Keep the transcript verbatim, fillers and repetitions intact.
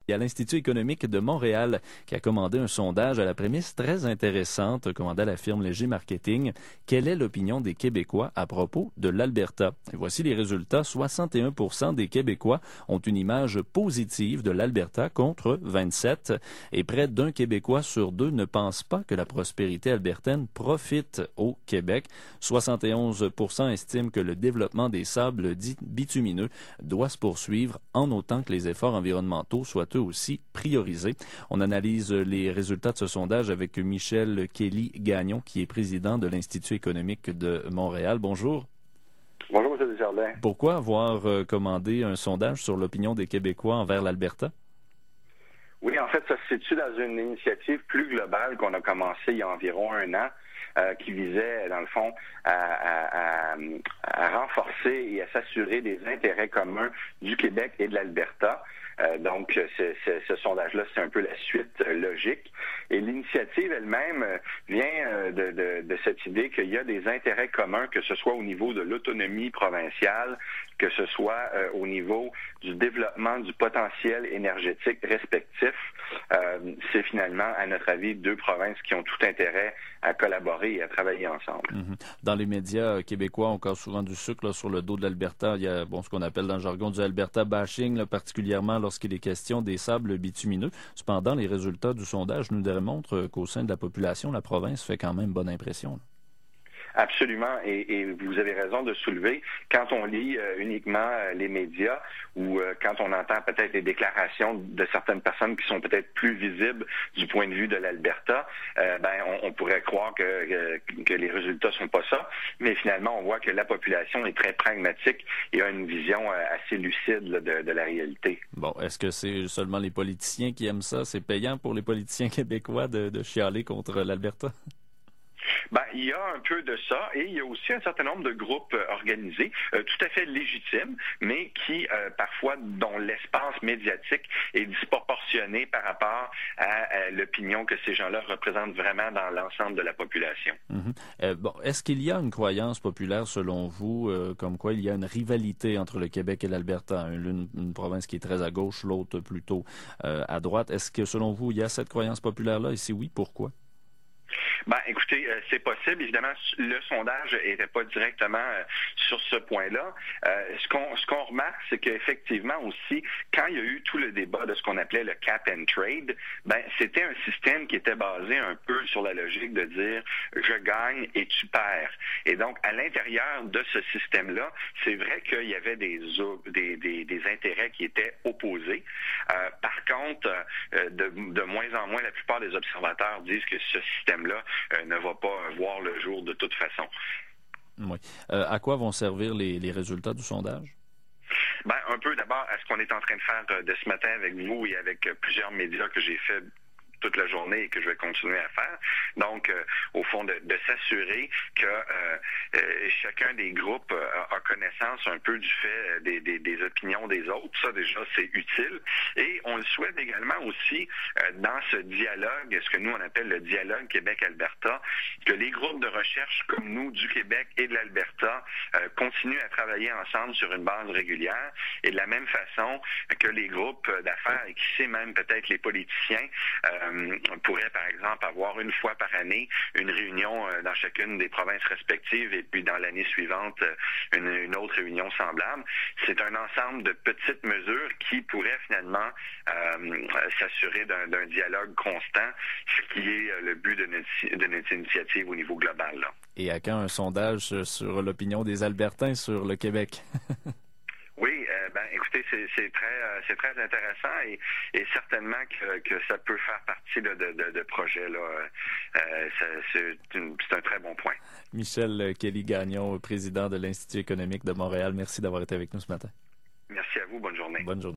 Il y a l'Institut économique de Montréal qui a commandé un sondage à la prémisse très intéressante, commandé à la firme Léger Marketing. Quelle est l'opinion des Québécois à propos de l'Alberta? Et voici les résultats. soixante et un pour cent des Québécois ont une image positive de l'Alberta contre vingt-sept. Et près d'un Québécois sur deux ne pense pas que la prospérité albertaine profite au Québec. soixante et onze pour cent estiment que le développement des sables dits bitumineux doit se poursuivre en autant que les efforts environnementaux soient eux aussi priorisés. On analyse les résultats de ce sondage avec Michel Kelly-Gagnon, qui est président de l'Institut économique de Montréal. Bonjour. Bonjour, M. Desjardins. Pourquoi avoir euh, commandé un sondage sur l'opinion des Québécois envers l'Alberta? Oui, en fait, ça se situe dans une initiative plus globale qu'on a commencée il y a environ un an, euh, qui visait, dans le fond, à, à, à, à renforcer et à s'assurer des intérêts communs du Québec et de l'Alberta. Euh, donc, c'est, c'est, ce sondage-là, c'est un peu la suite euh, logique. Et l'initiative elle-même euh, vient euh, de, de, de cette idée qu'il y a des intérêts communs, que ce soit au niveau de l'autonomie provinciale, que ce soit euh, au niveau du développement du potentiel énergétique respectif. Euh, c'est finalement, à notre avis, deux provinces qui ont tout intérêt à collaborer et à travailler ensemble. Mm-hmm. Dans les médias québécois, on casse souvent du sucre là, sur le dos de l'Alberta. Il y a bon, ce qu'on appelle dans le jargon du Alberta bashing, là, particulièrement lorsqu'il est question des sables bitumineux. Cependant, les résultats du sondage nous démontrent qu'au sein de la population, la province fait quand même bonne impression. Là. Absolument, et, et vous avez raison de soulever, quand on lit euh, uniquement euh, les médias ou euh, quand on entend peut-être les déclarations de certaines personnes qui sont peut-être plus visibles du point de vue de l'Alberta, euh, ben on, on pourrait croire que, que, que les résultats sont pas ça, mais finalement on voit que la population est très pragmatique et a une vision euh, assez lucide là, de, de la réalité. Bon, est-ce que c'est seulement les politiciens qui aiment ça? C'est payant pour les politiciens québécois de, de chialer contre l'Alberta? Ben, il y a un peu de ça et il y a aussi un certain nombre de groupes euh, organisés, euh, tout à fait légitimes, mais qui, euh, parfois, dont l'espace médiatique est disproportionné par rapport à, à l'opinion que ces gens-là représentent vraiment dans l'ensemble de la population. Mm-hmm. Euh, bon, est-ce qu'il y a une croyance populaire, selon vous, euh, comme quoi il y a une rivalité entre le Québec et l'Alberta, l'une une province qui est très à gauche, l'autre plutôt euh, à droite? Est-ce que, selon vous, il y a cette croyance populaire-là? Et si oui, pourquoi? Ben, écoutez, euh, c'est possible. Évidemment, le sondage n'était pas directement euh, sur ce point-là. Euh, ce qu'on ce qu'on remarque, c'est qu'effectivement aussi, quand il y a eu tout le débat de ce qu'on appelait le cap and trade, ben c'était un système qui était basé un peu sur la logique de dire je gagne et tu perds. Et donc, à l'intérieur de ce système-là, c'est vrai qu'il y avait des des, des, des intérêts qui étaient opposés. Euh, par contre, euh, de, de moins en moins, la plupart des observateurs disent que ce système-là Euh, ne va pas voir le jour de toute façon. Oui. Euh, à quoi vont servir les, les résultats du sondage? Ben, un peu d'abord à ce qu'on est en train de faire euh, de ce matin avec vous et avec euh, plusieurs médias que j'ai fait toute la journée et que je vais continuer à faire. Donc, euh, au fond, de, de s'assurer que euh, euh, chacun des groupes euh, a connaissance un peu du fait euh, des, des, des opinions des autres. Ça, déjà, c'est utile. Et on le souhaite également aussi euh, dans ce dialogue, ce que nous, on appelle le dialogue Québec-Alberta, que les groupes de recherche comme nous, du Québec et de l'Alberta, euh, continuent à travailler ensemble sur une base régulière et de la même façon que les groupes d'affaires et qui sait même peut-être les politiciens euh, on pourrait, par exemple, avoir une fois par année une réunion euh, dans chacune des provinces respectives et puis dans l'année suivante, euh, une, une autre réunion semblable. C'est un ensemble de petites mesures qui pourraient finalement euh, s'assurer d'un, d'un dialogue constant, ce qui est le but de notre, de notre initiative au niveau global. Là. Et à quand un sondage sur l'opinion des Albertains sur le Québec? Oui, euh, ben écoutez, c'est, c'est très euh, c'est très intéressant et, et certainement que, que ça peut faire partie là, de, de, de projets là. Euh, ça, c'est, une, c'est un très bon point. Michel Kelly-Gagnon, président de l'Institut économique de Montréal, merci d'avoir été avec nous ce matin. Merci à vous, bonne journée. Bonne journée.